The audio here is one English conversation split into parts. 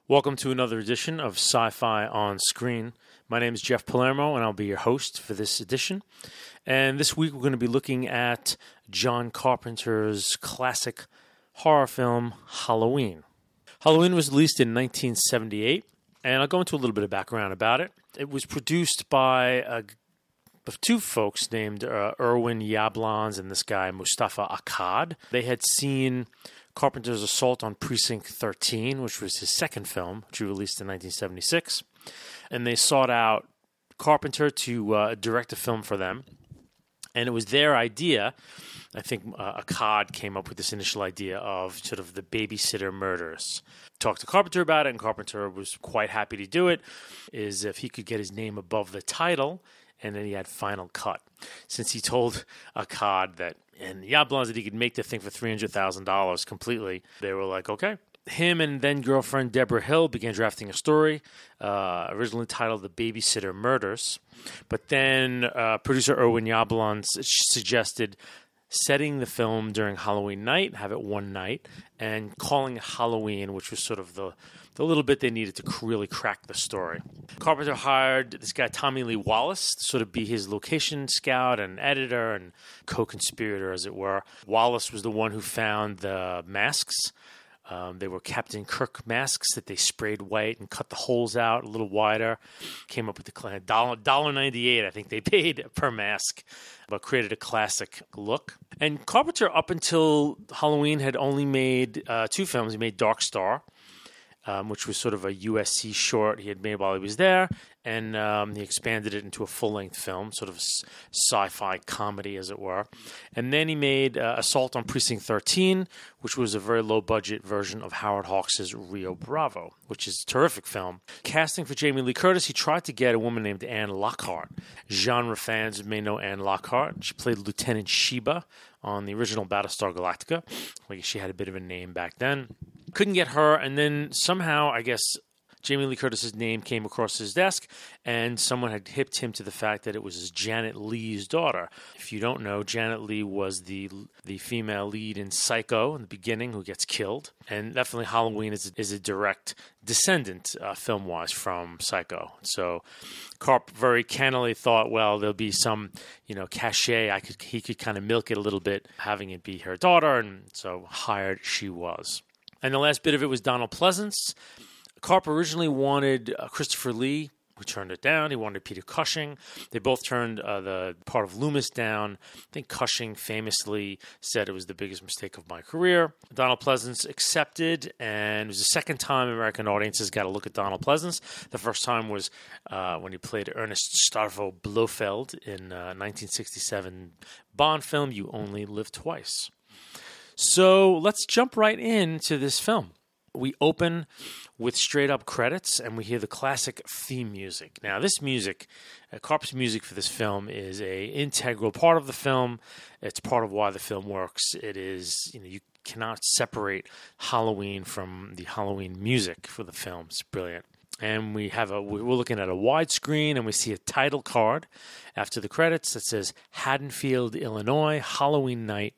Welcome to another edition of Sci-Fi on Screen. My name is Jeff Palermo, and I'll be your host for this edition. And this week we're going to be looking at John Carpenter's classic horror film, Halloween. Halloween was released in 1978, and I'll go into a little bit of background about it. It was produced by two folks named Irwin Yablans and this guy, Mustafa Akkad. They had seen Carpenter's Assault on Precinct 13, which was his second film, which he released in 1976. And they sought out Carpenter to direct a film for them. And it was their idea. I think Akkad came up with this initial idea of sort of the babysitter murders. Talked to Carpenter about it, and Carpenter was quite happy to do it, is if he could get his name above the title, and then he had final cut. Since he told Akkad that, and Yablans, that he could make the thing for $300,000 completely, they were like, okay. Him and then-girlfriend Deborah Hill began drafting a story, originally titled The Babysitter Murders. But then producer Irwin Yablans suggested setting the film during Halloween night, have it one night, and calling it Halloween, which was sort of the little bit they needed to really crack the story. Carpenter hired this guy, Tommy Lee Wallace, to sort of be his location scout and editor and co-conspirator, as it were. Wallace was the one who found the masks. They were Captain Kirk masks that they sprayed white and cut the holes out a little wider. Came up with the $1.98, I think they paid per mask, but created a classic look. And Carpenter, up until Halloween, had only made two films. He made Dark Star, which was sort of a USC short he had made while he was there, and he expanded it into a full-length film, sort of sci-fi comedy, as it were. And then he made Assault on Precinct 13, which was a very low-budget version of Howard Hawks' Rio Bravo, which is a terrific film. Casting for Jamie Lee Curtis, he tried to get a woman named Anne Lockhart. Genre fans may know Anne Lockhart. She played Lieutenant Sheba on the original Battlestar Galactica. Like, she had a bit of a name back then. Couldn't get her, and then somehow, I guess, Jamie Lee Curtis's name came across his desk, and someone had hipped him to the fact that it was Janet Leigh's daughter. If you don't know, Janet Leigh was the female lead in Psycho in the beginning, who gets killed. And definitely Halloween is a direct descendant, film-wise, from Psycho. So Carp very cannily thought, well, there'll be some, cachet. He could kind of milk it a little bit, having it be her daughter, and so hired she was. And the last bit of it was Donald Pleasence. Carp originally wanted Christopher Lee, who turned it down. He wanted Peter Cushing. They both turned the part of Loomis down. I think Cushing famously said it was the biggest mistake of my career. Donald Pleasence accepted, and it was the second time American audiences got a look at Donald Pleasence. The first time was when he played Ernest Starvo Blofeld in 1967 Bond film, You Only Live Twice. So let's jump right into this film. We open with straight-up credits, and we hear the classic theme music. Now, this music, Carp's music for this film, is an integral part of the film. It's part of why the film works. It is, you cannot separate Halloween from the Halloween music for the film. It's brilliant. And we're looking at a widescreen, and we see a title card after the credits that says Haddonfield, Illinois, Halloween night,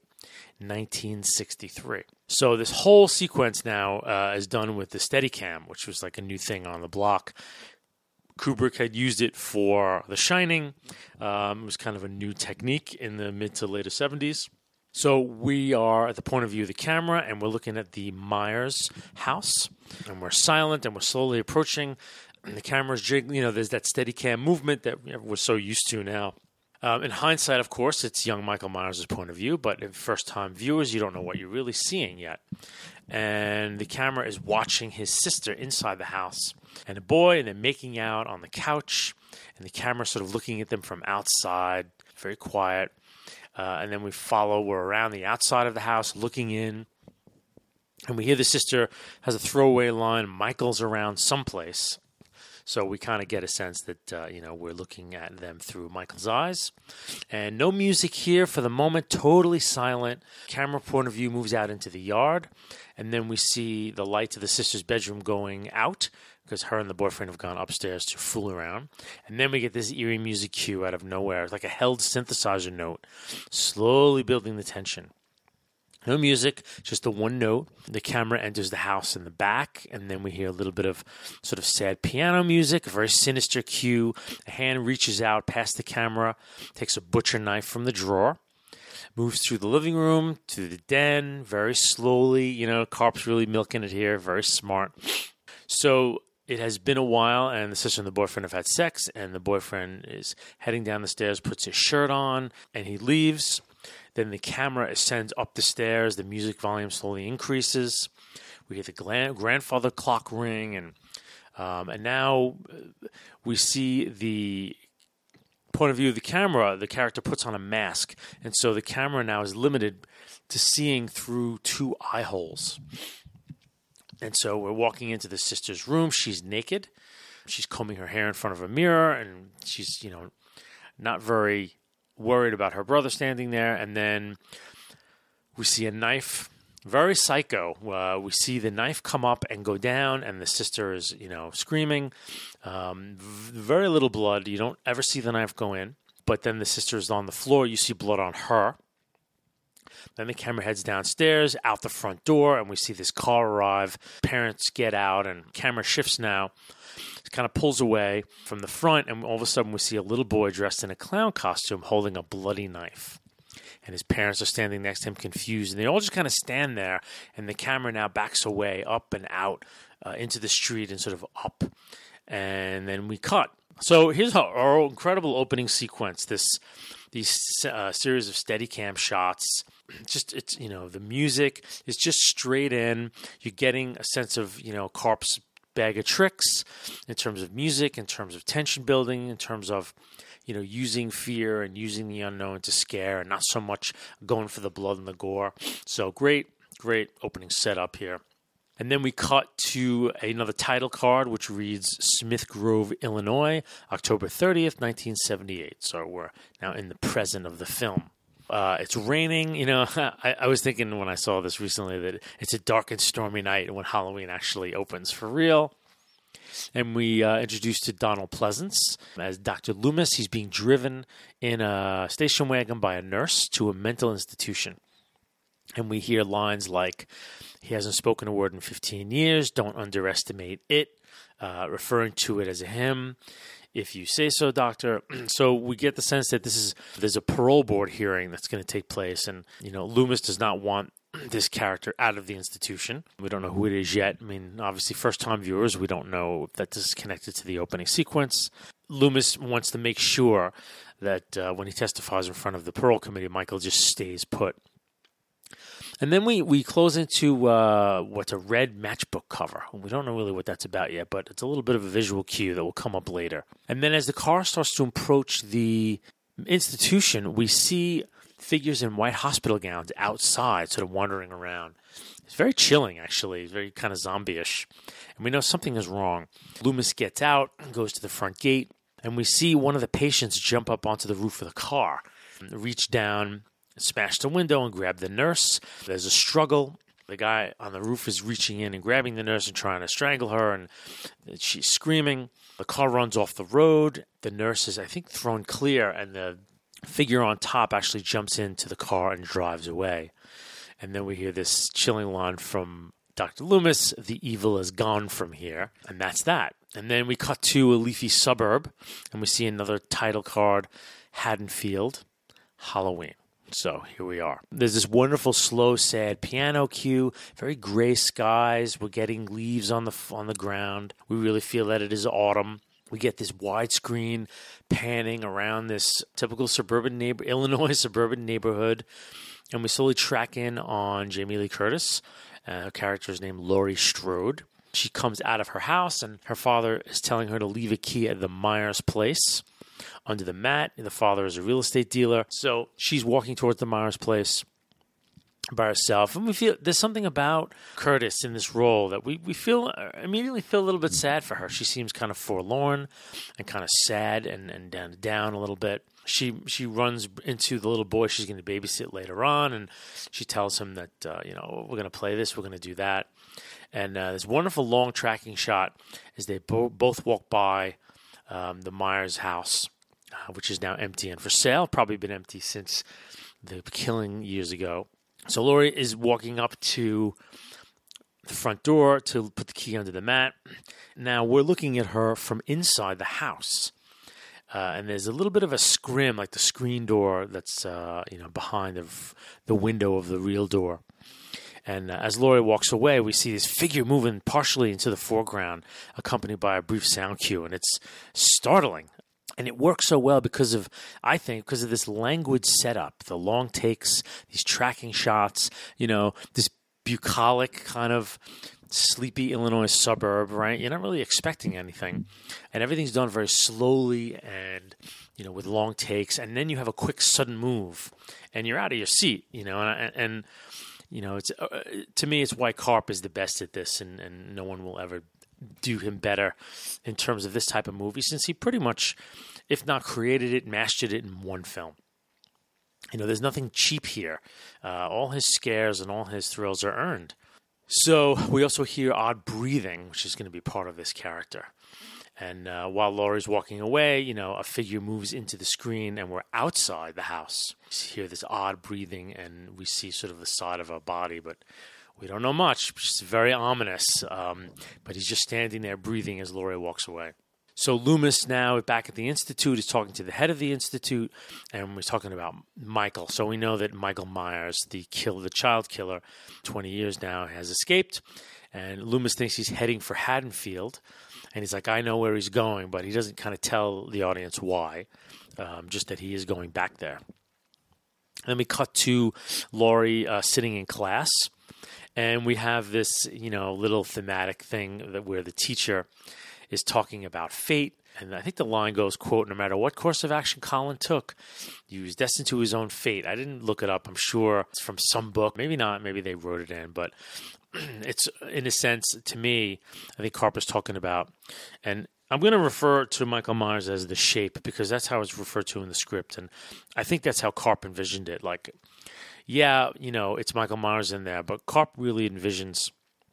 1963. So this whole sequence now is done with the Steadicam, which was like a new thing on the block. Kubrick had used it for The Shining. It was kind of a new technique in the mid to later 70s. So we are at the point of view of the camera, and we're looking at the Myers house, and we're silent, and we're slowly approaching, and the camera's jiggling. There's that Steadicam movement that we're so used to now. In hindsight, of course, it's young Michael Myers' point of view, but in first-time viewers, you don't know what you're really seeing yet. And the camera is watching his sister inside the house, and a boy, and they're making out on the couch, and the camera's sort of looking at them from outside, very quiet. And then we're around the outside of the house, looking in, and we hear the sister has a throwaway line, Michael's around someplace. So we kind of get a sense that, we're looking at them through Michael's eyes. And no music here for the moment, totally silent. Camera point of view moves out into the yard. And then we see the lights of the sister's bedroom going out because her and the boyfriend have gone upstairs to fool around. And then we get this eerie music cue out of nowhere. It's like a held synthesizer note, slowly building the tension. No music, just the one note. The camera enters the house in the back, and then we hear a little bit of sort of sad piano music, a very sinister cue. A hand reaches out past the camera, takes a butcher knife from the drawer, moves through the living room to the den very slowly. Karp's really milking it here, very smart. So it has been a while, and the sister and the boyfriend have had sex, and the boyfriend is heading down the stairs, puts his shirt on, and he leaves. Then the camera ascends up the stairs. The music volume slowly increases. We hear the grandfather clock ring, and now we see the point of view of the camera. The character puts on a mask, and so the camera now is limited to seeing through 2 eye holes. And so we're walking into the sister's room. She's naked. She's combing her hair in front of a mirror, and she's not very worried about her brother standing there. And then we see a knife, very psycho. We see the knife come up and go down, and the sister is, screaming. Very little blood. You don't ever see the knife go in. But then the sister is on the floor. You see blood on her. Then the camera heads downstairs, out the front door, and we see this car arrive. Parents get out, and camera shifts now. It kind of pulls away from the front, and all of a sudden we see a little boy dressed in a clown costume holding a bloody knife. And his parents are standing next to him confused, and they all just kind of stand there, and the camera now backs away, up and out, into the street and sort of up. And then we cut. So here's our incredible opening sequence, these series of Steadicam shots. It's the music is just straight in. You're getting a sense of, Karp's bag of tricks in terms of music, in terms of tension building, in terms of, using fear and using the unknown to scare, and not so much going for the blood and the gore. So great opening setup here. And then we cut to another title card, which reads Smith Grove, Illinois, October 30th, 1978. So we're now in the present of the film. It's raining. I was thinking when I saw this recently that it's a dark and stormy night when Halloween actually opens for real. And we introduced to Donald Pleasance as Dr. Loomis. He's being driven in a station wagon by a nurse to a mental institution. And we hear lines like, he hasn't spoken a word in 15 years, don't underestimate it, referring to it as a him. If you say so, doctor. So we get the sense that there's a parole board hearing that's going to take place. And, Loomis does not want this character out of the institution. We don't know who it is yet. I mean, obviously, first-time viewers, we don't know if that is connected to the opening sequence. Loomis wants to make sure that when he testifies in front of the parole committee, Michael just stays put. And then we close into what's a red matchbook cover. We don't know really what that's about yet, but it's a little bit of a visual cue that will come up later. And then as the car starts to approach the institution, we see figures in white hospital gowns outside sort of wandering around. It's very chilling, actually. It's very kind of zombie-ish. And we know something is wrong. Loomis gets out, goes to the front gate, and we see one of the patients jump up onto the roof of the car, reach down, smash the window and grab the nurse. There's a struggle. The guy on the roof is reaching in and grabbing the nurse and trying to strangle her, and she's screaming. The car runs off the road. The nurse is, I think, thrown clear, and the figure on top actually jumps into the car and drives away. And then we hear this chilling line from Dr. Loomis, the evil is gone from here, and that's that. And then we cut to a leafy suburb, and we see another title card, Haddonfield, Halloween. So here we are. There's this wonderful, slow, sad piano cue, very gray skies. We're getting leaves on the ground. We really feel that it is autumn. We get this widescreen panning around this typical Illinois suburban neighborhood. And we slowly track in on Jamie Lee Curtis. Her character is named Laurie Strode. She comes out of her house, and her father is telling her to leave a key at the Myers place. Under the mat, the father is a real estate dealer. So she's walking towards the Myers place by herself. And we feel there's something about Curtis in this role that we immediately feel a little bit sad for her. She seems kind of forlorn and kind of sad and down a little bit. She runs into the little boy she's going to babysit later on, and she tells him that, we're going to play this, we're going to do that. And this wonderful long tracking shot as they both walk by the Myers house, which is now empty and for sale, probably been empty since the killing years ago. So Laurie is walking up to the front door to put the key under the mat. Now we're looking at her from inside the house. And there's a little bit of a scrim, like the screen door that's behind the window of the real door. And as Laurie walks away, we see this figure moving partially into the foreground, accompanied by a brief sound cue, and it's startling. And it works so well because of this language setup, the long takes, these tracking shots, this bucolic kind of sleepy Illinois suburb, right? You're not really expecting anything. And everything's done very slowly and, with long takes. And then you have a quick sudden move and you're out of your seat, and it's to me, it's why Karp is the best at this, and no one will ever do him better in terms of this type of movie, since he pretty much, if not created it, mastered it in one film. There's nothing cheap here. All his scares and all his thrills are earned. So we also hear odd breathing, which is going to be part of this character. And while Laurie's walking away, a figure moves into the screen and we're outside the house. We hear this odd breathing and we see sort of the side of her body, but we don't know much. It's very ominous. But he's just standing there breathing as Laurie walks away. So Loomis now back at the Institute is talking to the head of the Institute, and we're talking about Michael. So we know that Michael Myers, the child killer, 20 years now, has escaped. And Loomis thinks he's heading for Haddonfield. And he's like, I know where he's going, but he doesn't kind of tell the audience why, just that he is going back there. Then we cut to Laurie sitting in class. And we have this, little thematic thing where the teacher is talking about fate. And I think the line goes, quote, no matter what course of action Colin took, he was destined to his own fate. I didn't look it up. I'm sure it's from some book. Maybe not. Maybe they wrote it in. But it's, in a sense, to me, I think Karp is talking about, and I'm going to refer to Michael Myers as the Shape because that's how it's referred to in the script. And I think that's how Karp envisioned it. Like, yeah, it's Michael Myers in there, but Karp really envisions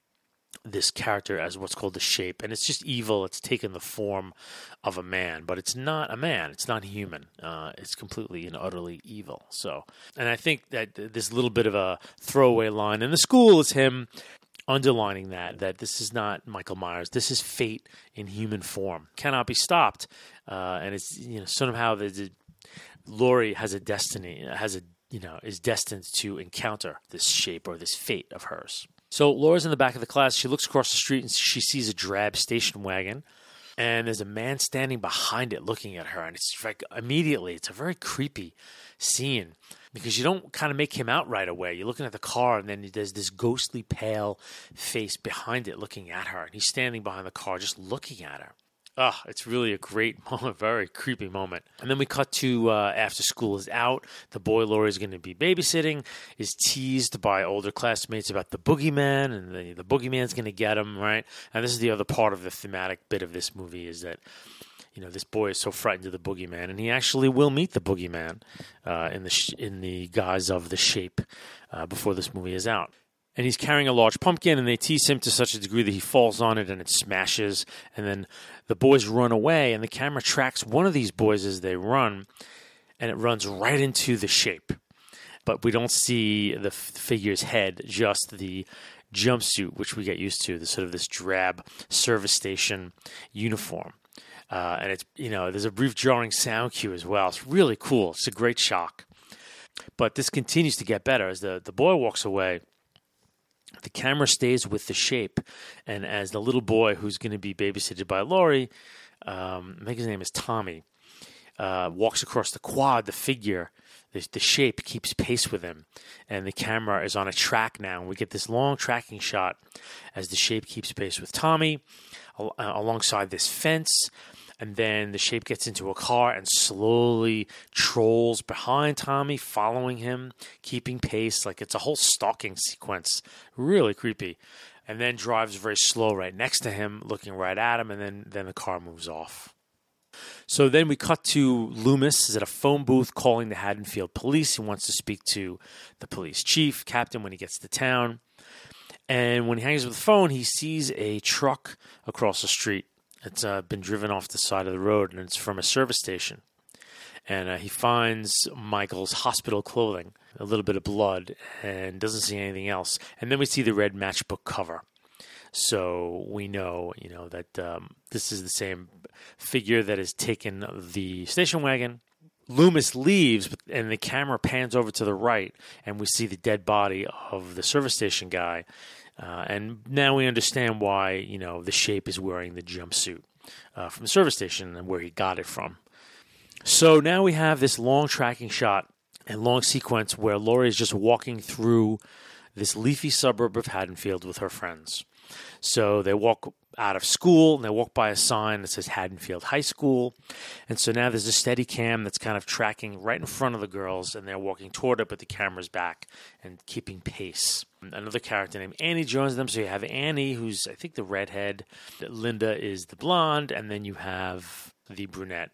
this character as what's called the Shape, and it's just evil. It's taken the form of a man, but it's not a man. It's not human. It's completely and utterly evil. So, and I think that this little bit of a throwaway line in the school is him underlining that this is not Michael Myers. This is fate in human form. Cannot be stopped. And it's somehow Laurie has a destiny. Is destined to encounter this Shape or this fate of hers. So Laura's in the back of the class. She looks across the street and she sees a drab station wagon. And there's a man standing behind it looking at her. And it's like immediately, it's a very creepy scene because you don't kind of make him out right away. You're looking at the car and then there's this ghostly pale face behind it looking at her. And he's standing behind the car just looking at her. It's really a great moment, very creepy moment. And then we cut to after school is out. The boy Laurie is going to be babysitting is teased by older classmates about the boogeyman, and the boogeyman's going to get him, right? And this is the other part of the thematic bit of this movie is that, this boy is so frightened of the boogeyman, and he actually will meet the boogeyman in the guise of the Shape before this movie is out. And he's carrying a large pumpkin, and they tease him to such a degree that he falls on it and it smashes. And then the boys run away, and the camera tracks one of these boys as they run, and it runs right into the Shape. But we don't see the figure's head, just the jumpsuit, which we get used to, this drab service station uniform. And it's there's a brief jarring sound cue as well. It's really cool. It's a great shock. But this continues to get better as the boy walks away. The camera stays with the Shape, and as the little boy who's going to be babysitted by Laurie, I think his name is Tommy, walks across the quad, the figure, the Shape keeps pace with him, and the camera is on a track now, and we get this long tracking shot as the Shape keeps pace with Tommy alongside this fence. And then the Shape gets into a car and slowly trolls behind Tommy, following him, keeping pace. Like it's a whole stalking sequence. Really creepy. And then drives very slow right next to him, looking right at him. And then the car moves off. So then we cut to Loomis is at a phone booth calling the Haddonfield police. He wants to speak to the police chief, captain, when he gets to town. And when he hangs up the phone, he sees a truck across the street. It's been driven off the side of the road, and it's from a service station. And he finds Michael's hospital clothing, a little bit of blood, and doesn't see anything else. And then we see the red matchbook cover. So we know, that this is the same figure that has taken the station wagon. Loomis leaves, and the camera pans over to the right, and we see the dead body of the service station guy. And now we understand why, the Shape is wearing the jumpsuit from the service station and where he got it from. So now we have this long tracking shot and long sequence where Laurie is just walking through this leafy suburb of Haddonfield with her friends. So they walk out of school, and they walk by a sign that says Haddonfield High School. And so now there's a steady cam that's kind of tracking right in front of the girls, and they're walking toward it, but the camera's back and keeping pace. Another character named Annie joins them. So you have Annie, who's, I think, the redhead. Linda is the blonde, and then you have the brunette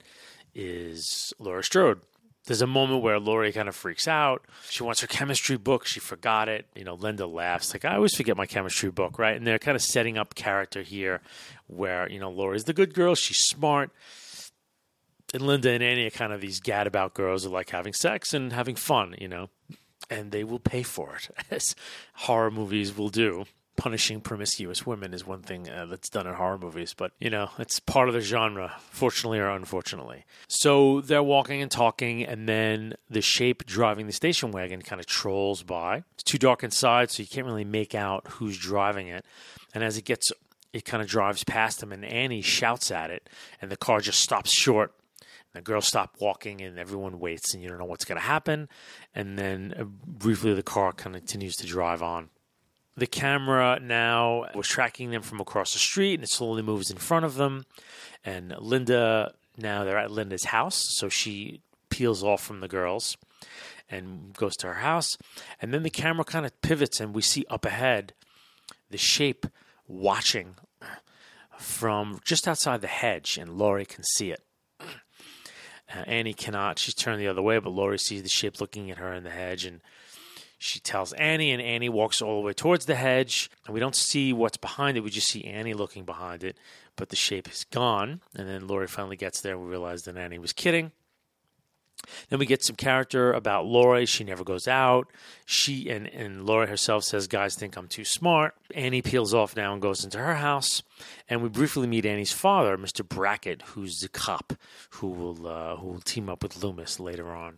is Laura Strode. There's a moment where Laurie kind of freaks out. She wants her chemistry book. She forgot it. Linda laughs. Like, I always forget my chemistry book, right? And they're kind of setting up character here where, Laurie's the good girl. She's smart. And Linda and Annie are kind of these gadabout girls who like having sex and having fun, And they will pay for it, as horror movies will do. Punishing promiscuous women is one thing that's done in horror movies, but, it's part of the genre, fortunately or unfortunately. So they're walking and talking, and then the Shape driving the station wagon kind of trolls by. It's too dark inside, so you can't really make out who's driving it. And as it kind of drives past them, and Annie shouts at it, and the car just stops short. The girls stop walking, and everyone waits, and you don't know what's going to happen. And then briefly the car continues to drive on. The camera now was tracking them from across the street, and it slowly moves in front of them. And Linda, now they're at Linda's house, so she peels off from the girls and goes to her house. And then the camera kind of pivots, and we see up ahead the Shape watching from just outside the hedge, and Laurie can see it. Annie cannot. She's turned the other way, but Laurie sees the Shape looking at her in the hedge, and she tells Annie, and Annie walks all the way towards the hedge. And we don't see what's behind it. We just see Annie looking behind it. But the Shape is gone. And then Laurie finally gets there, and we realize that Annie was kidding. Then we get some character about Laurie. She never goes out. She and Laurie herself says, guys think I'm too smart. Annie peels off now and goes into her house. And we briefly meet Annie's father, Mr. Brackett, who's the cop who will team up with Loomis later on.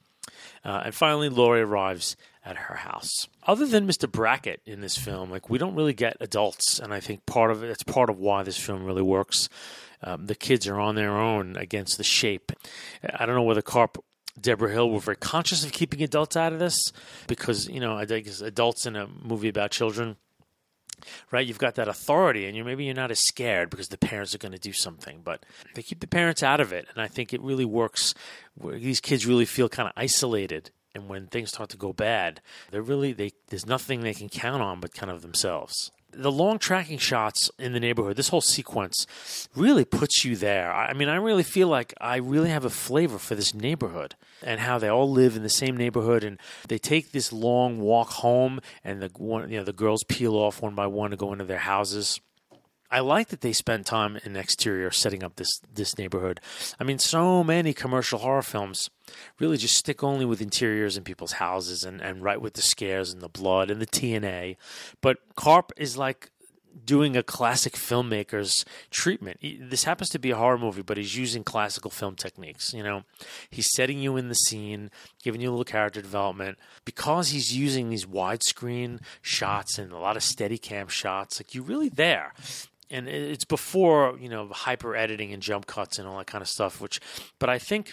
And finally, Laurie arrives at her house. Other than Mr. Brackett in this film, we don't really get adults, and I think it's part of why this film really works. The kids are on their own against the Shape. I don't know whether Karp, Deborah Hill were very conscious of keeping adults out of this, because I guess adults in a movie about children, right? You've got that authority, and maybe you're not as scared because the parents are going to do something, but they keep the parents out of it, and I think it really works. Where these kids really feel kind of isolated, and when things start to go bad, there's nothing they can count on but kind of themselves. The long tracking shots in the neighborhood, this whole sequence really puts you there. I really feel like I really have a flavor for this neighborhood and how they all live in the same neighborhood, and they take this long walk home, and the girls peel off one by one to go into their houses. I like that they spend time in the exterior setting up this neighborhood. So many commercial horror films really just stick only with interiors in people's houses and right with the scares and the blood and the TNA. But Karp is like doing a classic filmmaker's treatment. This happens to be a horror movie, but he's using classical film techniques. He's setting you in the scene, giving you a little character development. Because he's using these widescreen shots and a lot of Steadicam shots, you're really there. And it's before, hyper editing and jump cuts and all that kind of stuff, but I think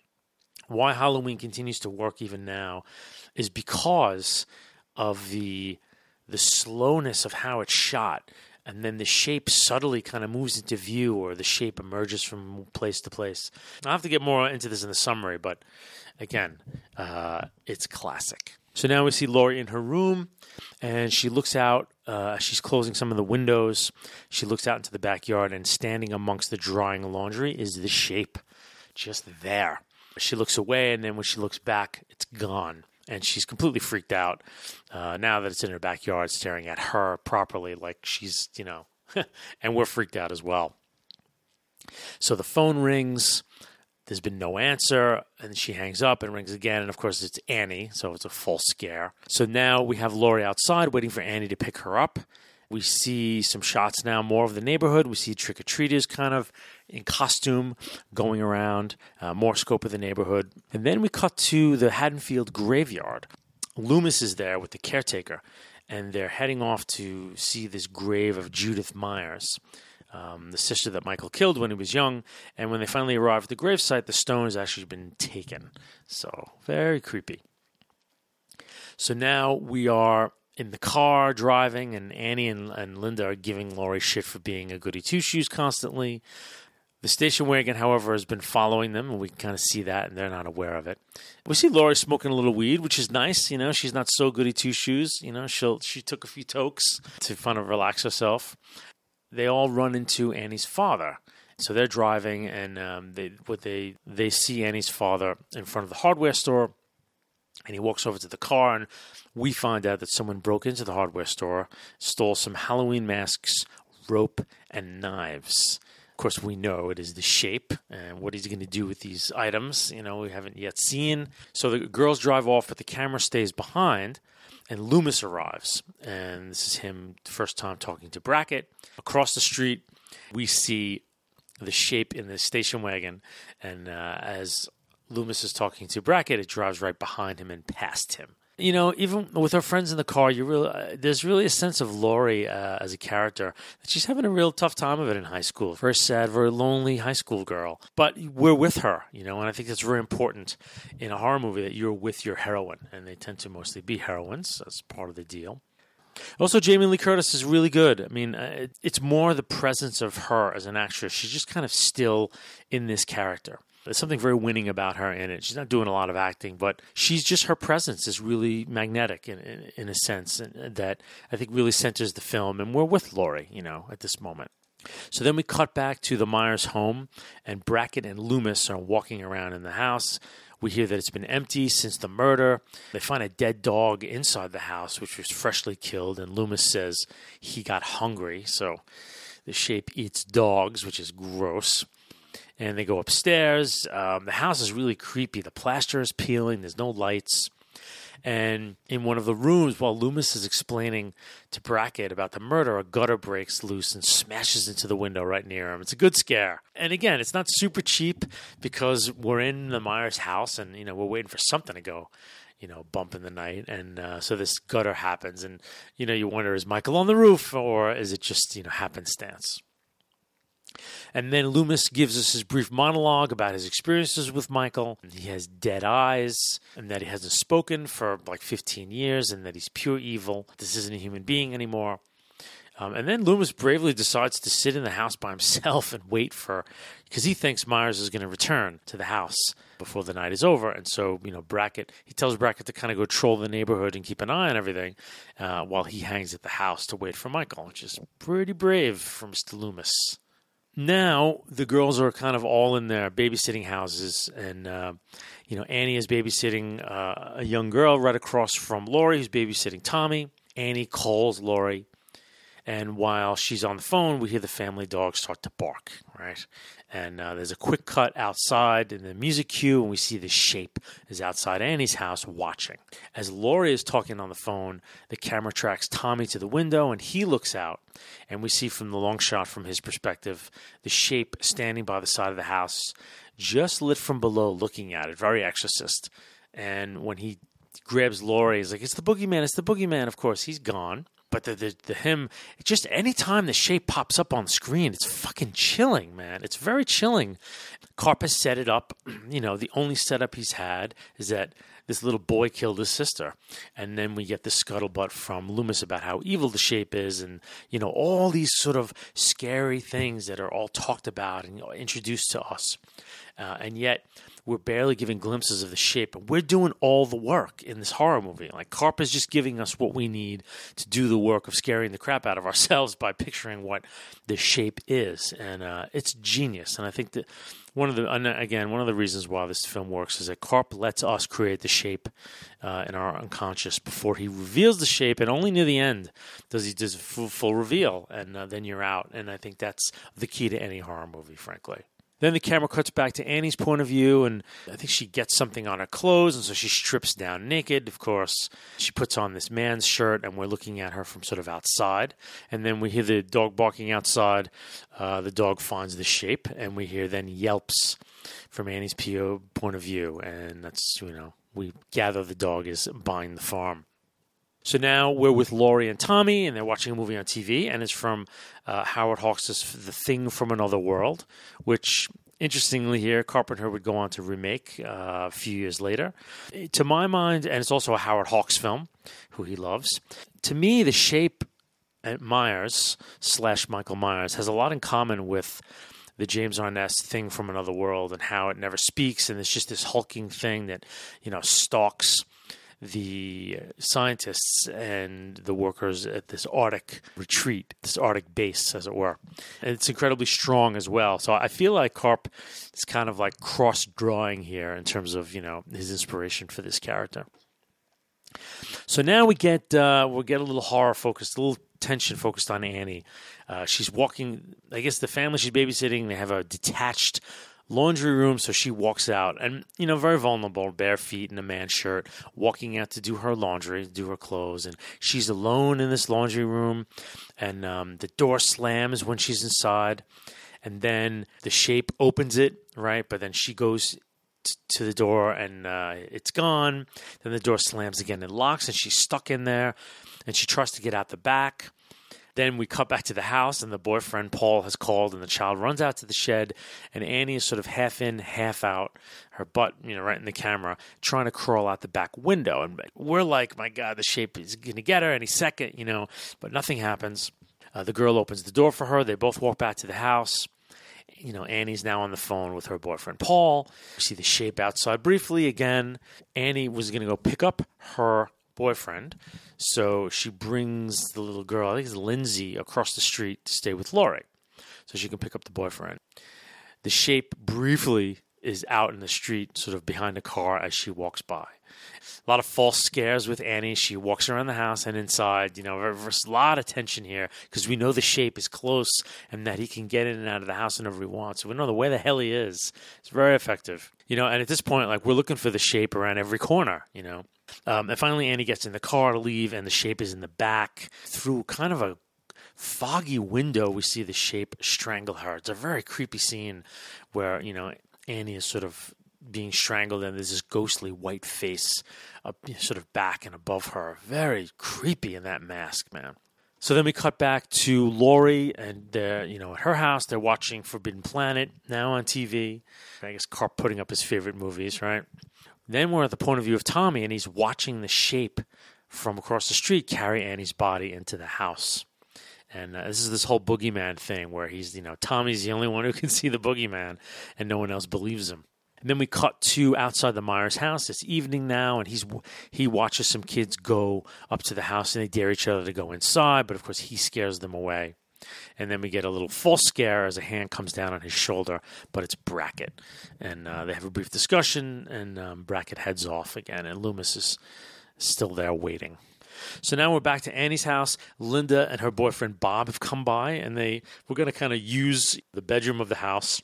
why Halloween continues to work even now is because of the slowness of how it's shot. And then the Shape subtly kind of moves into view, or the Shape emerges from place to place. I'll have to get more into this in the summary, but again, it's classic. So now we see Laurie in her room, and she looks out. She's closing some of the windows. She looks out into the backyard, and standing amongst the drying laundry is the Shape, just there. She looks away, and then when she looks back, it's gone. And she's completely freaked out now that it's in her backyard, staring at her properly like she's, and we're freaked out as well. So the phone rings. There's been no answer, and she hangs up and rings again, and of course it's Annie, so it's a full scare. So now we have Laurie outside waiting for Annie to pick her up. We see some shots now, more of the neighborhood. We see trick-or-treaters kind of in costume going around, more scope of the neighborhood. And then we cut to the Haddonfield graveyard. Loomis is there with the caretaker, and they're heading off to see this grave of Judith Myers, the sister that Michael killed when he was young. And when they finally arrive at the gravesite, the stone has actually been taken. So very creepy. So now we are in the car driving, and Annie and Linda are giving Laurie shit for being a goody two-shoes constantly. The station wagon, however, has been following them, and we can kind of see that, and they're not aware of it. We see Laurie smoking a little weed, which is nice. You know, she's not so goody two-shoes. You know, she took a few tokes to kind of relax herself. They all run into Annie's father. So they're driving, and they see Annie's father in front of the hardware store, and he walks over to the car, and we find out that someone broke into the hardware store, stole some Halloween masks, rope, and knives. Of course, we know it is the Shape, and what he's going to do with these items, you know, we haven't yet seen. So the girls drive off, but the camera stays behind, and Loomis arrives. And this is him the first time talking to Brackett. Across the street, we see the Shape in the station wagon, and as Loomis is talking to Brackett, it drives right behind him and past him. You know, even with her friends in the car, there's really a sense of Laurie as a character that she's having a real tough time of it in high school. Very sad, very lonely high school girl. But we're with her, you know, and I think that's very important in a horror movie that you're with your heroine, and they tend to mostly be heroines. That's part of the deal. Also, Jamie Lee Curtis is really good. I mean, it's more the presence of her as an actress. She's just kind of still in this character. There's something very winning about her in it. She's not doing a lot of acting, but her presence is really magnetic in a sense that I think really centers the film. And we're with Laurie, you know, at this moment. So then we cut back to the Myers home, and Brackett and Loomis are walking around in the house. We hear that it's been empty since the murder. They find a dead dog inside the house, which was freshly killed, and Loomis says he got hungry. So the Shape eats dogs, which is gross. And they go upstairs. The house is really creepy. The plaster is peeling. There's no lights. And in one of the rooms, while Loomis is explaining to Brackett about the murder, a gutter breaks loose and smashes into the window right near him. It's a good scare. And again, it's not super cheap because we're in the Myers house and, you know, we're waiting for something to go, you know, bump in the night. And so this gutter happens. And, you know, you wonder, is Michael on the roof or is it just, you know, happenstance? And then Loomis gives us his brief monologue about his experiences with Michael. He has dead eyes, and that he hasn't spoken for like 15 years, and that he's pure evil. This isn't a human being anymore. And then Loomis bravely decides to sit in the house by himself and wait because he thinks Myers is going to return to the house before the night is over. And so, you know, he tells Brackett to kind of go troll the neighborhood and keep an eye on everything while he hangs at the house to wait for Michael, which is pretty brave for Mr. Loomis. Now, the girls are kind of all in their babysitting houses, and, you know, Annie is babysitting a young girl right across from Laurie, who's babysitting Tommy. Annie calls Laurie, and while she's on the phone, we hear the family dog start to bark, right? And there's a quick cut outside in the music cue, and we see the Shape is outside Annie's house watching. As Laurie is talking on the phone, the camera tracks Tommy to the window, and he looks out, and we see from the long shot from his perspective, the Shape standing by the side of the house, just lit from below looking at it, very Exorcist. And when he grabs Laurie, he's like, it's the boogeyman, of course, he's gone. But the him, just anytime the Shape pops up on screen, it's fucking chilling, man. It's very chilling. Karp set it up. You know, the only setup he's had is that this little boy killed his sister. And then we get the scuttlebutt from Loomis about how evil the Shape is and, you know, all these sort of scary things that are all talked about and introduced to us. And yet we're barely giving glimpses of the Shape. We're doing all the work in this horror movie. Like, Karp is just giving us what we need to do the work of scaring the crap out of ourselves by picturing what the Shape is. And it's genius. And I think that one of the reasons why this film works is that Karp lets us create the Shape in our unconscious before he reveals the Shape, and only near the end does he do a full reveal, and then you're out. And I think that's the key to any horror movie, frankly. Then the camera cuts back to Annie's point of view, and I think she gets something on her clothes, and so she strips down naked, of course. She puts on this man's shirt, and we're looking at her from sort of outside. And then we hear the dog barking outside. The dog finds the shape, and we hear then yelps from Annie's point of view. And that's, we gather the dog is buying the farm. So now we're with Laurie and Tommy, and they're watching a movie on TV, and it's from Howard Hawks' The Thing from Another World, which, interestingly here, Carpenter would go on to remake a few years later. To my mind, and it's also a Howard Hawks film, who he loves, to me, The Shape at Myers / Michael Myers has a lot in common with the James Arness Thing from Another World and how it never speaks, and it's just this hulking thing that, stalks the scientists and the workers at this Arctic retreat, this Arctic base, as it were. And it's incredibly strong as well. So I feel like Karp is kind of like cross-drawing here in terms of, his inspiration for this character. So now we'll get a little horror focused, a little tension focused on Annie. She's walking, I guess the family she's babysitting, they have a detached laundry room, so she walks out and, very vulnerable, bare feet in a man's shirt, walking out to do her laundry, do her clothes, and she's alone in this laundry room, and the door slams when she's inside, and then the shape opens it, right, but then she goes to the door and it's gone, then the door slams again and locks, and she's stuck in there, and she tries to get out the back. Then we cut back to the house, and the boyfriend, Paul, has called, and the child runs out to the shed, and Annie is sort of half in, half out, her butt, right in the camera, trying to crawl out the back window. And we're like, my God, the shape is going to get her any second, but nothing happens. The girl opens the door for her. They both walk back to the house. Annie's now on the phone with her boyfriend, Paul. We see the shape outside briefly again. Annie was going to go pick up her boyfriend, so she brings the little girl, I think it's Lindsay, across the street to stay with Laurie so she can pick up the boyfriend. The shape briefly is out in the street, sort of behind a car as she walks by. A lot of false scares with Annie. She walks around the house and inside. There's a lot of tension here because we know the shape is close and that he can get in and out of the house whenever he wants. So we know where the hell he is. It's very effective. And at this point, we're looking for the shape around every corner, And finally, Annie gets in the car to leave, and the shape is in the back. Through kind of a foggy window, we see the shape strangle her. It's a very creepy scene where, Annie is sort of being strangled, and there's this ghostly white face sort of back and above her. Very creepy in that mask, man. So then we cut back to Laurie, and they're, at her house. They're watching Forbidden Planet, now on TV. I guess Karp putting up his favorite movies, right? Then we're at the point of view of Tommy, and he's watching the shape from across the street carry Annie's body into the house. And this is this whole boogeyman thing where he's, Tommy's the only one who can see the boogeyman, and no one else believes him. And then we cut to outside the Myers house. It's evening now, and he watches some kids go up to the house, and they dare each other to go inside, but of course he scares them away. And then we get a little false scare as a hand comes down on his shoulder, but it's Brackett. And they have a brief discussion, and Brackett heads off again, and Loomis is still there waiting. So now we're back to Annie's house. Linda and her boyfriend Bob have come by, and we're going to kind of use the bedroom of the house.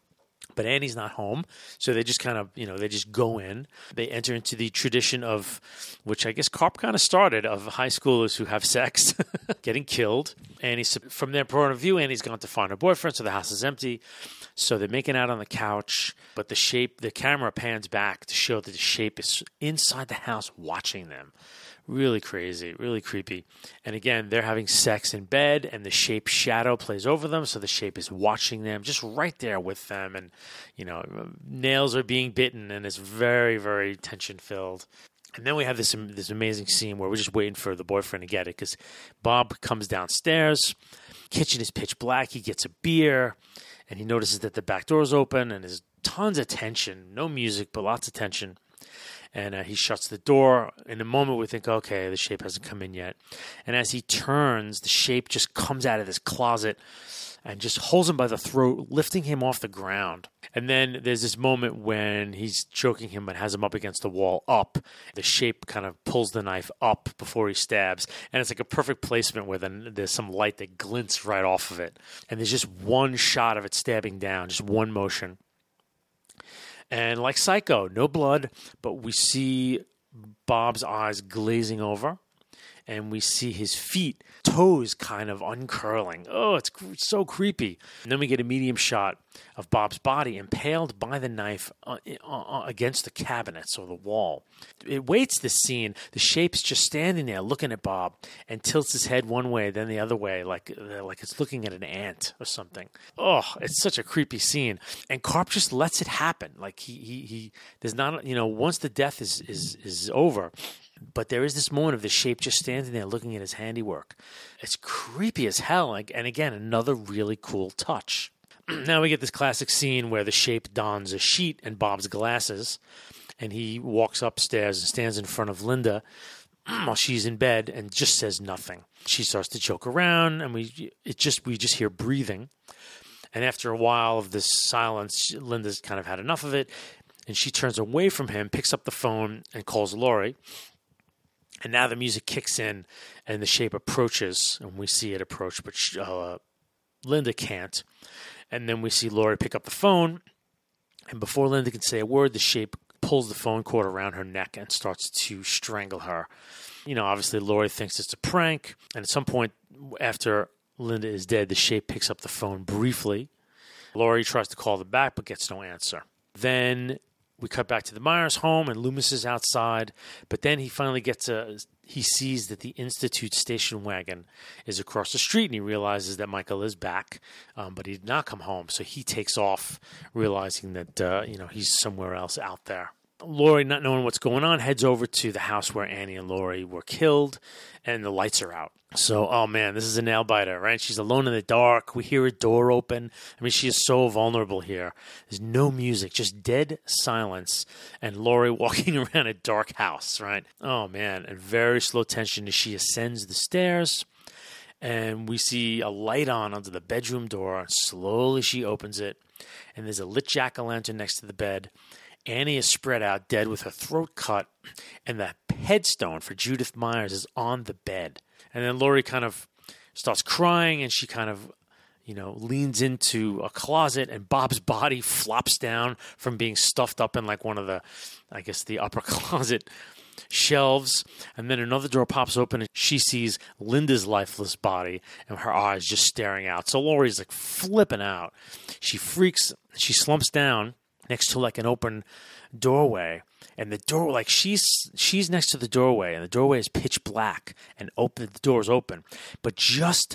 But Annie's not home, so they just kind of, they just go in. They enter into the tradition of, which I guess Karp kind of started, of high schoolers who have sex, getting killed. From their point of view, Annie's gone to find her boyfriend, so the house is empty. So they're making out on the couch, but the camera pans back to show that the shape is inside the house watching them. Really crazy, really creepy. And again, they're having sex in bed, and the shape shadow plays over them, so the shape is watching them, just right there with them. And, nails are being bitten, and it's very, very tension-filled. And then we have this amazing scene where we're just waiting for the boyfriend to get it, because Bob comes downstairs. Kitchen is pitch black. He gets a beer, and he notices that the back door is open, and there's tons of tension. No music, but lots of tension. And he shuts the door. In a moment, we think, okay, the shape hasn't come in yet. And as he turns, the shape just comes out of this closet and just holds him by the throat, lifting him off the ground. And then there's this moment when he's choking him but has him up against the wall up. The shape kind of pulls the knife up before he stabs. And it's like a perfect placement where then there's some light that glints right off of it. And there's just one shot of it stabbing down, just one motion. And like Psycho, no blood, but we see Bob's eyes glazing over. And we see his feet, toes kind of uncurling. Oh, it's so creepy. And then we get a medium shot of Bob's body impaled by the knife against the cabinets or the wall. It waits this scene. The shape's just standing there looking at Bob and tilts his head one way, then the other way, like it's looking at an ant or something. Oh, it's such a creepy scene. And Karp just lets it happen. Like he there's not, once the death is over, but there is this moment of the shape just standing there looking at his handiwork. It's creepy as hell. And again, another really cool touch. Now we get this classic scene where the shape dons a sheet and Bob's glasses, and he walks upstairs and stands in front of Linda while she's in bed and just says nothing. She starts to joke around, and we just hear breathing. And after a while of this silence, Linda's kind of had enough of it, and she turns away from him, picks up the phone, and calls Laurie. And now the music kicks in, and the shape approaches, and we see it approach, but Linda can't. And then we see Laurie pick up the phone, and before Linda can say a word, the shape pulls the phone cord around her neck and starts to strangle her. Obviously Laurie thinks it's a prank, and at some point after Linda is dead, the shape picks up the phone briefly. Laurie tries to call them back, but gets no answer. Then we cut back to the Myers home, and Loomis is outside. But then he finally he sees that the Institute station wagon is across the street, and he realizes that Michael is back, but he did not come home. So he takes off, realizing that, he's somewhere else out there. Laurie, not knowing what's going on, heads over to the house where Annie and Laurie were killed, and the lights are out. So, oh man, this is a nail biter, right? She's alone in the dark. We hear a door open. I mean, she is so vulnerable here. There's no music, just dead silence, and Laurie walking around a dark house, right? Oh man, and very slow tension as she ascends the stairs, and we see a light on under the bedroom door. Slowly she opens it, and there's a lit jack-o'-lantern next to the bed. Annie is spread out, dead with her throat cut, and the headstone for Judith Myers is on the bed. And then Laurie kind of starts crying, and she kind of, leans into a closet, and Bob's body flops down from being stuffed up in like one of the upper closet shelves. And then another door pops open, and she sees Linda's lifeless body, and her eyes just staring out. So Laurie's like flipping out. She freaks, she slumps down next to like an open doorway, and the door, like she's next to the doorway, and the doorway is pitch black, and the door is open, but just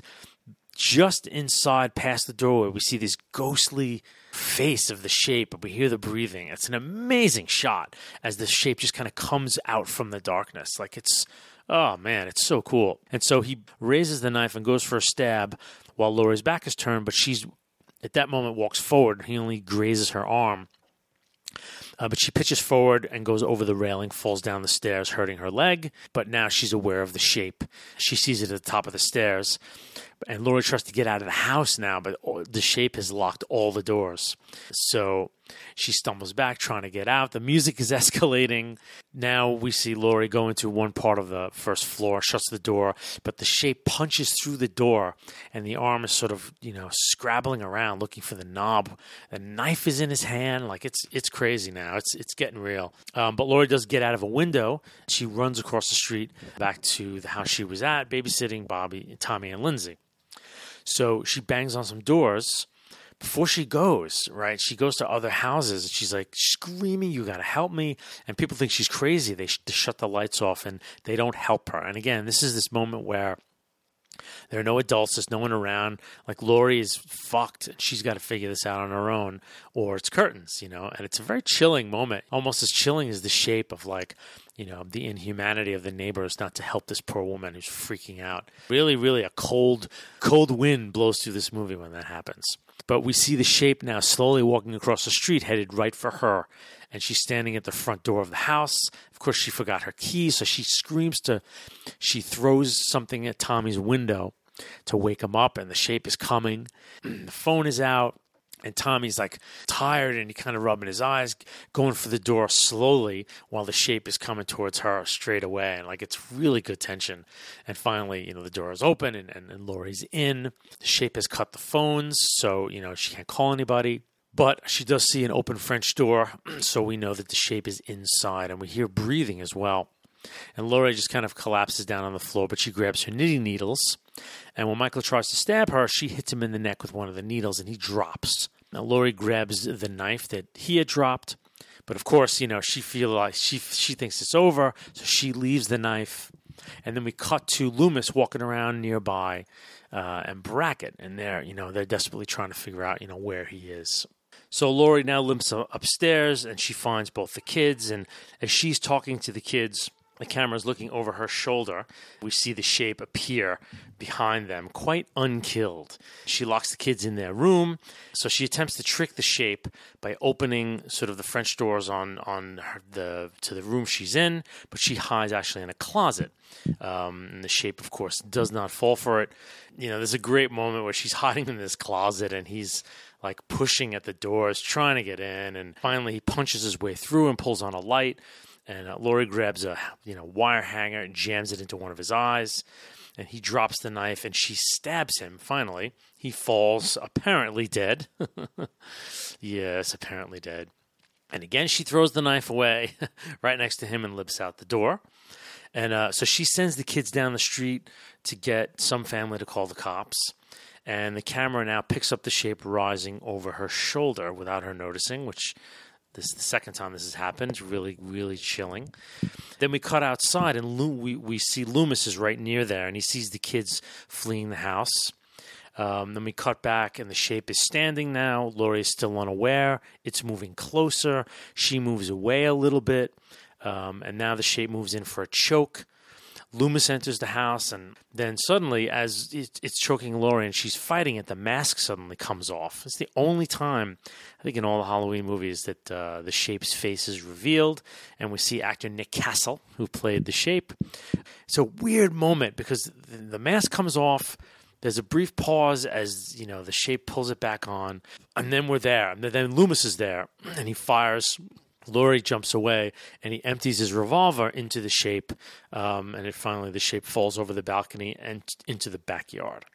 inside past the doorway we see this ghostly face of the shape, and we hear the breathing. It's an amazing shot as the shape just kind of comes out from the darkness. Like oh man, it's so cool. And so he raises the knife and goes for a stab while Laurie's back is turned, but she's at that moment walks forward. He only grazes her arm. But she pitches forward and goes over the railing, falls down the stairs, hurting her leg. But now she's aware of the shape. She sees it at the top of the stairs. And Laurie tries to get out of the house now, but the shape has locked all the doors. So she stumbles back, trying to get out. The music is escalating. Now we see Laurie go into one part of the first floor, shuts the door, but the shape punches through the door, and the arm is sort of, scrabbling around looking for the knob. The knife is in his hand. Like it's crazy now. It's getting real. But Laurie does get out of a window. She runs across the street back to the house she was at, babysitting Bobby, Tommy, and Lindsay. So she bangs on some doors. Before she goes, right, she goes to other houses, and she's like screaming, "You got to help me." And people think she's crazy. They shut the lights off, and they don't help her. And again, this is this moment where there are no adults. There's no one around. Like, Laurie is fucked, and she's got to figure this out on her own, or it's curtains, And it's a very chilling moment, almost as chilling as the shape of, like, the inhumanity of the neighbors not to help this poor woman who's freaking out. Really, really a cold wind blows through this movie when that happens. But we see the shape now slowly walking across the street, headed right for her. And she's standing at the front door of the house. Of course, she forgot her keys, so she throws something at Tommy's window. to wake him up, and the Shape is coming. The phone is out. And Tommy's like tired and he kind of rubbing his eyes, going for the door slowly while the Shape is coming towards her straight away. And like it's really good tension. And finally, the door is open and Laurie's in. The Shape has cut the phones, so, she can't call anybody. But she does see an open French door, so we know that the Shape is inside. And we hear breathing as well. And Laurie just kind of collapses down on the floor, but she grabs her knitting needles. And when Michael tries to stab her, she hits him in the neck with one of the needles, and he drops. Now, Laurie grabs the knife that he had dropped. But, of course, she feels like she thinks it's over, so she leaves the knife. And then we cut to Loomis walking around nearby and Brackett. And they're desperately trying to figure out, where he is. So Laurie now limps upstairs, and she finds both the kids. And as she's talking to the kids, the camera's looking over her shoulder. We see the Shape appear behind them, quite unkilled. She locks the kids in their room. So she attempts to trick the Shape by opening sort of the French doors to the room she's in, but she hides actually in a closet. And the Shape, of course, does not fall for it. There's a great moment where she's hiding in this closet and he's like pushing at the doors, trying to get in. And finally he punches his way through and pulls on a light. And Laurie grabs a wire hanger and jams it into one of his eyes. And he drops the knife and she stabs him. Finally, he falls, apparently dead. Yes, apparently dead. And again, she throws the knife away right next to him and limps out the door. And so she sends the kids down the street to get some family to call the cops. And the camera now picks up the Shape rising over her shoulder without her noticing, which... This is the second time this has happened. It's really, really chilling. Then we cut outside, and we see Loomis is right near there, and he sees the kids fleeing the house. Then we cut back, and the Shape is standing now. Laurie is still unaware. It's moving closer. She moves away a little bit, and now the Shape moves in for a choke. Loomis enters the house, and then suddenly, as it's choking Laurie and she's fighting it, the mask suddenly comes off. It's the only time, I think, in all the Halloween movies that the Shape's face is revealed, and we see actor Nick Castle, who played the Shape. It's a weird moment because the mask comes off. There's a brief pause as, the Shape pulls it back on, and then we're there. And then Loomis is there, and he fires. Laurie jumps away, and he empties his revolver into the Shape, and the Shape falls over the balcony and into the backyard.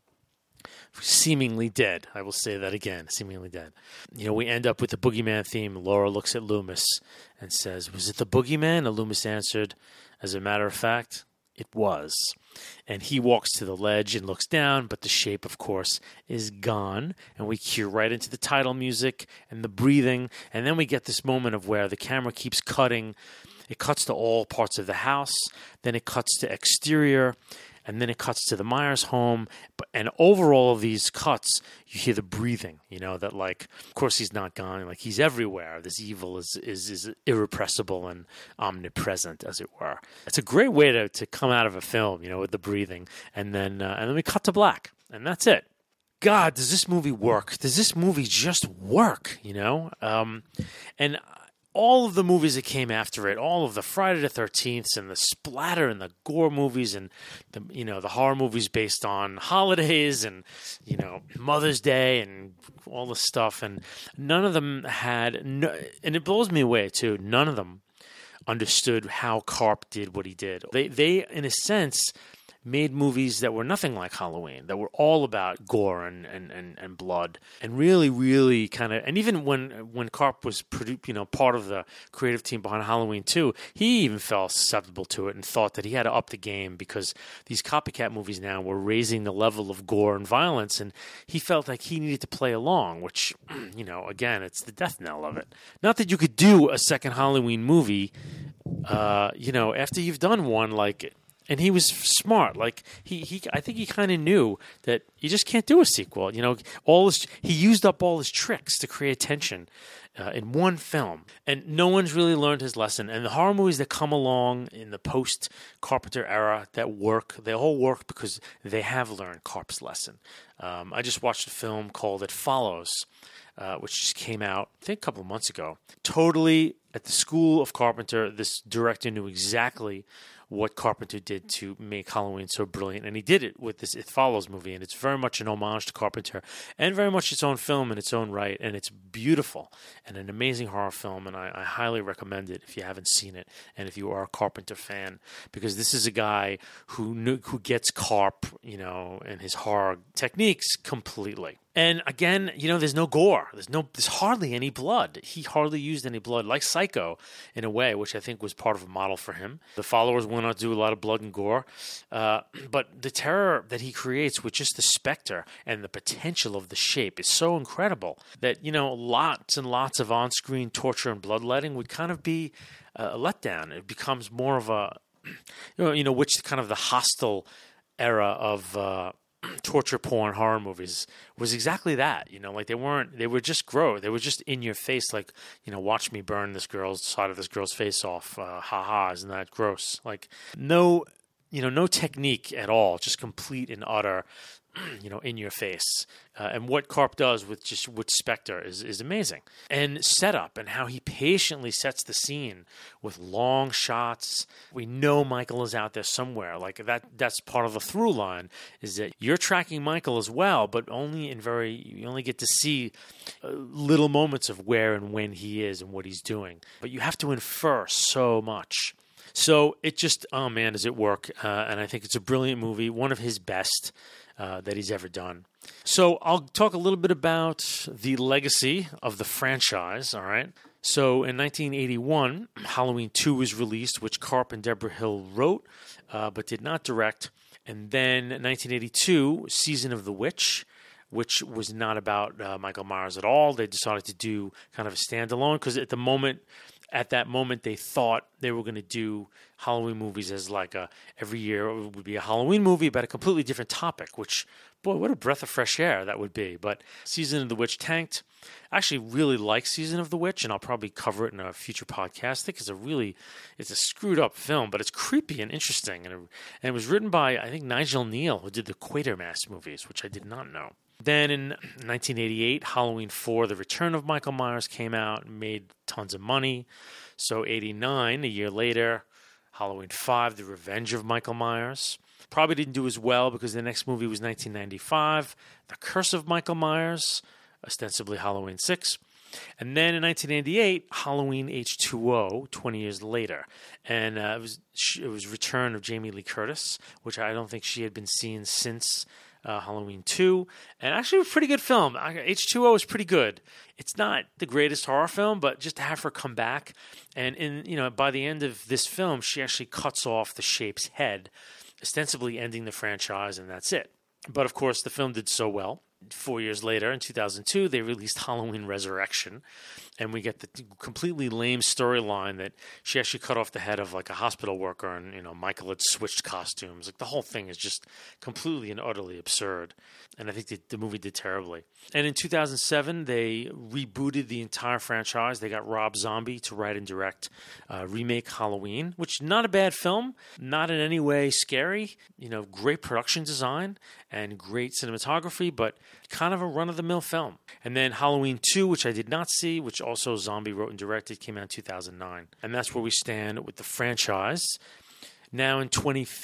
Seemingly dead. I will say that again, seemingly dead. We end up with the boogeyman theme. Laura looks at Loomis and says, "Was it the boogeyman?" And Loomis answered, "As a matter of fact, it was." And he walks to the ledge and looks down, but the Shape, of course, is gone. And we cue right into the title music and the breathing. And then we get this moment of where the camera keeps cutting. It cuts to all parts of the house. Then it cuts to exterior. And then it cuts to the Myers home. And over all of these cuts, you hear the breathing, that like, of course he's not gone. Like he's everywhere. This evil is irrepressible and omnipresent, as it were. It's a great way to come out of a film, with the breathing. And then we cut to black. And that's it. God, does this movie work? Does this movie just work, And all of the movies that came after it, all of the Friday the 13th and the splatter and the gore movies and the horror movies based on holidays and, Mother's Day and all this stuff. And none of them and it blows me away too, none of them understood how Karp did what he did. They in a sense, made movies that were nothing like Halloween, that were all about gore and blood, and really, really kind of. And even when Karp was part of the creative team behind Halloween 2, he even felt susceptible to it and thought that he had to up the game because these copycat movies now were raising the level of gore and violence, and he felt like he needed to play along. Which, again, it's the death knell of it. Not that you could do a second Halloween movie, after you've done one like. And he was smart. Like I think he kind of knew that you just can't do a sequel. He used up all his tricks to create tension in one film, and no one's really learned his lesson. And the horror movies that come along in the post-Carpenter era that work, they all work because they have learned Karp's lesson. I just watched a film called It Follows, which just came out, I think, a couple of months ago. Totally at the school of Carpenter, this director knew exactly what Carpenter did to make Halloween so brilliant. And he did it with this It Follows movie, and it's very much an homage to Carpenter and very much its own film in its own right. And it's beautiful and an amazing horror film, and I highly recommend it if you haven't seen it and if you are a Carpenter fan, because this is a guy who gets Carp, and his horror techniques completely. And again, there's no gore. There's hardly any blood. He hardly used any blood, like Psycho, in a way, which I think was part of a model for him. The followers will not do a lot of blood and gore. But the terror that he creates with just the specter and the potential of the shape is so incredible that, lots and lots of on-screen torture and bloodletting would kind of be a letdown. It becomes more of a, which kind of the Hostel era of torture porn horror movies was exactly that. They were just gross. They were just in your face, like, watch me burn this side of this girl's face off. Isn't that gross? Like, no technique at all, just complete and utter, in your face. And what Carp does with Spectre is amazing. And setup and how he patiently sets the scene with long shots. We know Michael is out there somewhere. Like that's part of the through line, is that you're tracking Michael as well, but you only get to see little moments of where and when he is and what he's doing. But you have to infer so much. So it just, oh man, does it work. And I think it's a brilliant movie, one of his best that he's ever done. So I'll talk a little bit about the legacy of the franchise, all right? So in 1981, Halloween 2 was released, which Carp and Deborah Hill wrote, but did not direct. And then 1982, Season of the Witch, which was not about Michael Myers at all. They decided to do kind of a standalone, because at that moment, they thought they were going to do Halloween movies as like every year it would be a Halloween movie about a completely different topic, which, boy, what a breath of fresh air that would be. But Season of the Witch tanked. I actually really like Season of the Witch, and I'll probably cover it in a future podcast. I think it's a screwed up film, but it's creepy and interesting. And it was written by, I think, Nigel Neal, who did the Quatermass movies, which I did not know. Then in 1988, Halloween 4, The Return of Michael Myers came out and made tons of money. So 89, a year later, Halloween 5, The Revenge of Michael Myers. Probably didn't do as well because the next movie was 1995, The Curse of Michael Myers, ostensibly Halloween 6. And then in 1998, Halloween H2O, 20 years later. And it was Return of Jamie Lee Curtis, which I don't think she had been seen since Halloween 2, and actually a pretty good film. H2O is pretty good. It's not the greatest horror film, but just to have her come back, and by the end of this film, she actually cuts off the Shape's head, ostensibly ending the franchise, and that's it. But of course, the film did so well. 4 years later, in 2002, they released Halloween Resurrection, and we get the completely lame storyline that she actually cut off the head of like a hospital worker, and Michael had switched costumes. Like the whole thing is just completely and utterly absurd, and I think the movie did terribly. And in 2007, they rebooted the entire franchise. They got Rob Zombie to write and direct remake Halloween, which is not a bad film, not in any way scary. Great production design and great cinematography, but kind of a run-of-the-mill film. And then Halloween 2, which I did not see, which also Zombie wrote and directed, came out in 2009. And that's where we stand with the franchise. Now in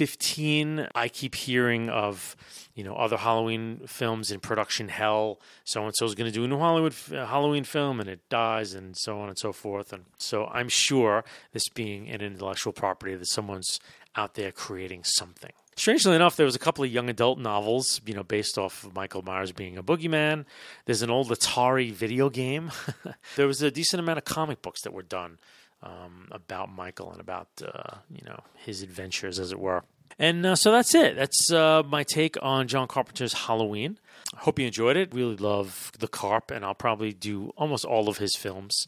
2015, I keep hearing of, other Halloween films in production hell. So-and-so is going to do a new Halloween film, and it dies, and so on and so forth. And so I'm sure, this being an intellectual property, that someone's out there creating something. Strangely enough, there was a couple of young adult novels, based off of Michael Myers being a boogeyman. There's an old Atari video game. There was a decent amount of comic books that were done about Michael and about, his adventures, as it were. And so that's it. That's my take on John Carpenter's Halloween. I hope you enjoyed it. Really love the Carp, and I'll probably do almost all of his films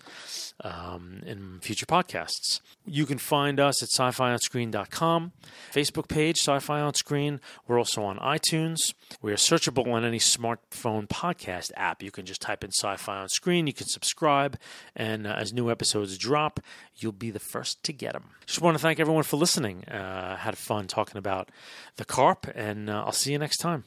in future podcasts. You can find us at sci-fionscreen.com, Facebook page, Sci-Fi on Screen. We're also on iTunes. We are searchable on any smartphone podcast app. You can just type in Sci-Fi on Screen. You can subscribe, and as new episodes drop, you'll be the first to get them. Just want to thank everyone for listening. Had fun talking about the Carp, and I'll see you next time.